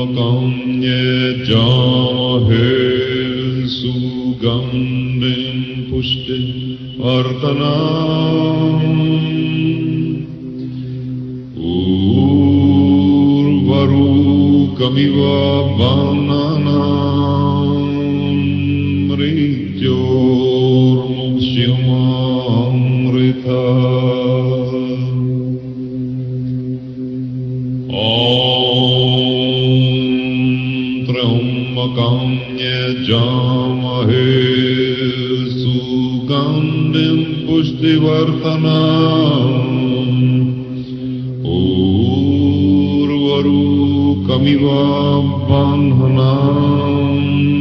Jahe Sugandhim Pushti Vartanam Urvarukamiva Vananam Mrityormukshyamamrita Jamahe Sugandhim Pushtivartanam Urvarukamiva Bandhanam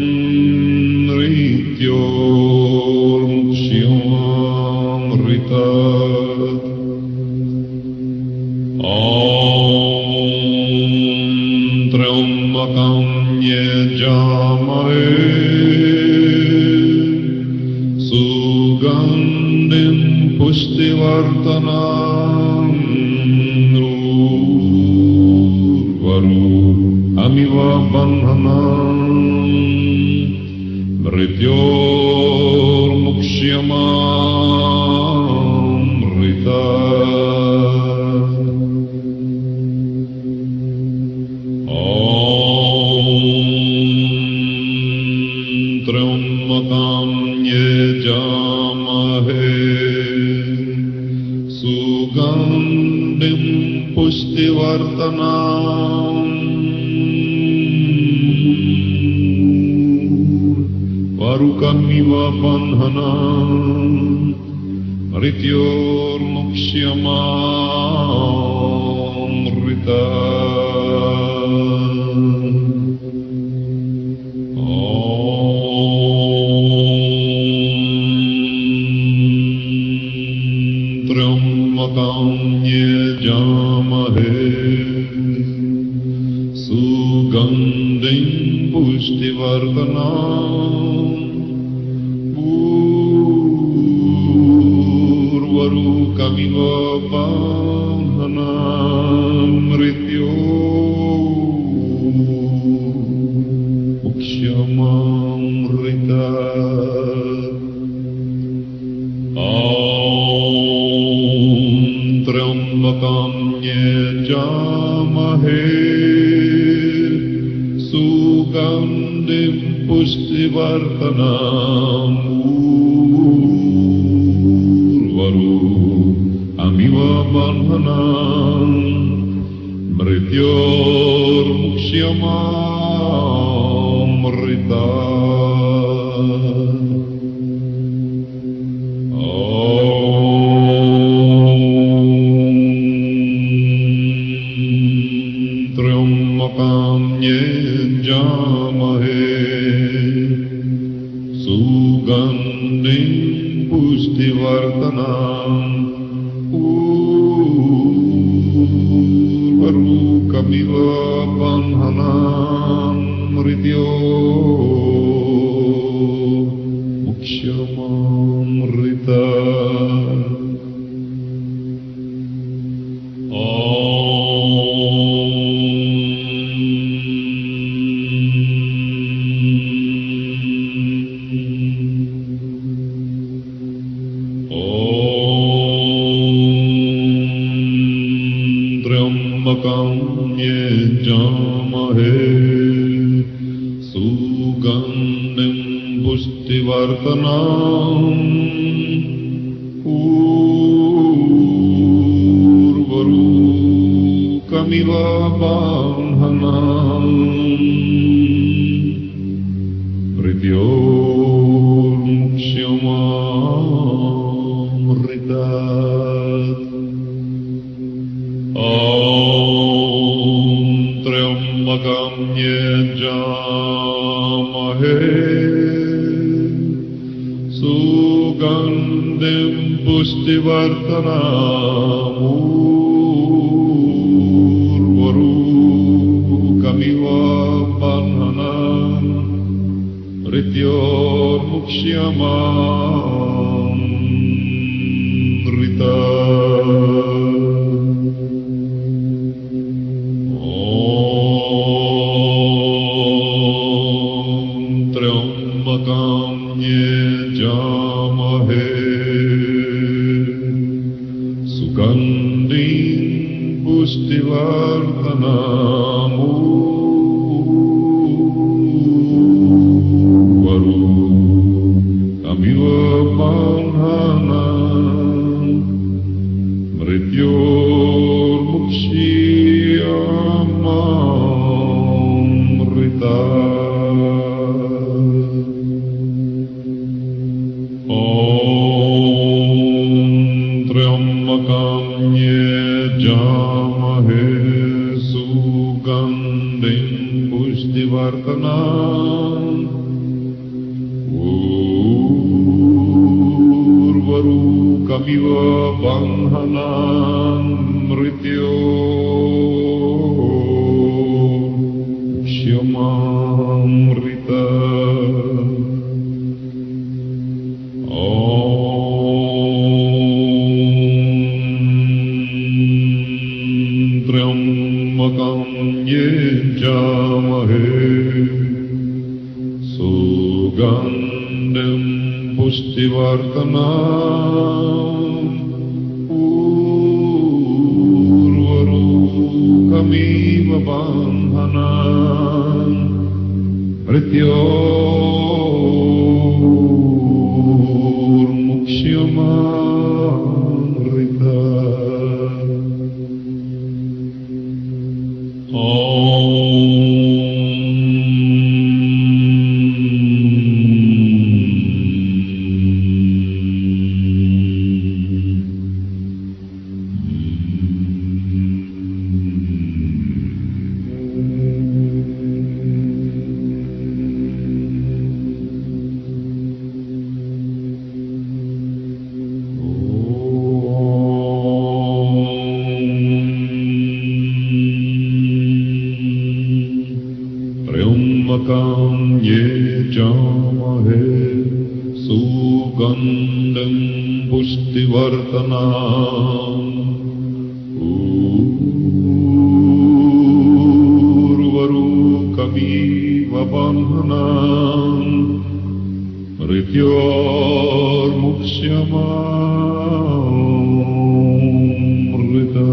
Rityormukshyamamrita Trambakam Yajamahe Sugandhim Pushtivartanam Urvarukamiva Bandhanam Mrityormukshyamamrita Trambakam Yajamahe Sugandhim Pushtivartanam Varukamiva Bandhanam Mrityormukshyamamrita Trambakam Yajamahe Sugandhim Pushtivartanam Urvarukamiva Bandhanam Mrityormukshyamamrita Trambakam Yajamahe Sugandhim Pushtivartanam Urvarukamiva Bandhanam Mrityormukshyamamrita Trambakam Yajamahe Sugandhim Pushtivartanam Urvarukamiva Bandhanam Mrityormukshyamamrita Trambakam Yajamahe Sugandhim Pushtivartanam Urvarukamiva Bandhanam Mrityormukshyamamrita Trambakam Yajamahe Sugandhim Pushtivartanam Urvarukamiva Bandhanam Mrityormukshyamamrita Om Pushtivardhanamu Varu Kamiva Bandhanam Mrityurmukshiyamamrita Triambakam yajamahe sugandhim pushtivardhanam Urvarukamiva bandhanam mrityurmukshiyamamrita Triambakam yajamahe sugandhim pushtivardhanam urvarukamiva bandhanam mrityurmukshiyamamrita Triambakam yajamahe sugandhim pushtivardhanam urvarukamiva bandhanam mrityurmukshiyamamrita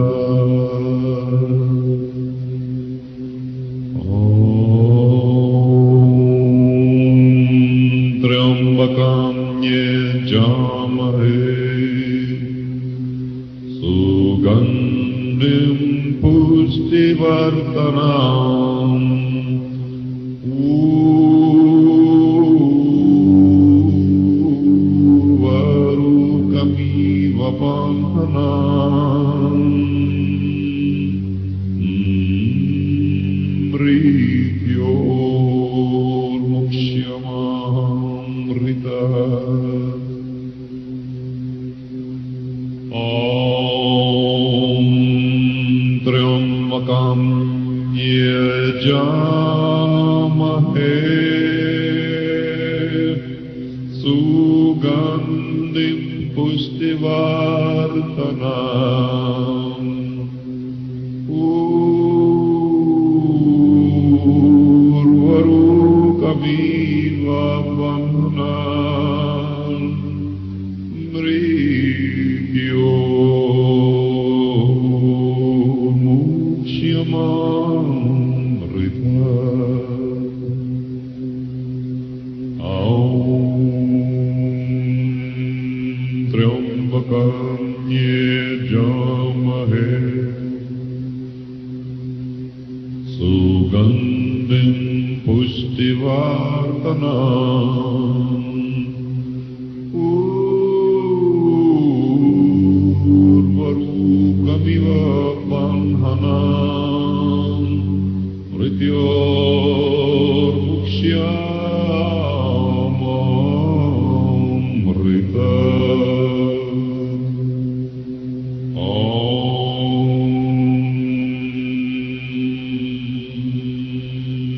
Triambakam yajamahe sugandhim pushtivardhanam urvarukamiva bandhanam mrityurmukshiyamamrita Triambakam yajamahe sugandhim pushtivardhanam urvarukamiva bandhanam mrityurmukshiyamamrita Triambakam yajamahe sugandhim pushtivardhanam urvarukamiva bandhanam mrityurmukshiyamamrita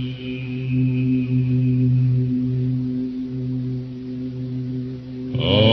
Om